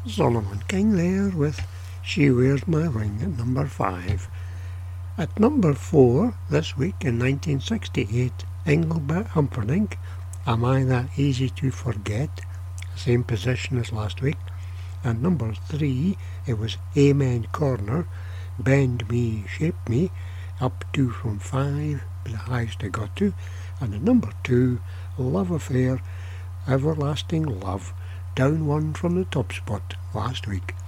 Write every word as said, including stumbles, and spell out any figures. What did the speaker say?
Solomon King there with She Wears My Ring at number five. At number four this week in nineteen sixty-eight, Engelbert Humperdinck, Am I That Easy to Forget? Same position as last week. And number three, it was Amen Corner, Bend Me, Shape Me, up two from five, the highest I got to. And at number two, Love Affair, Everlasting Love, down one from the top spot last week.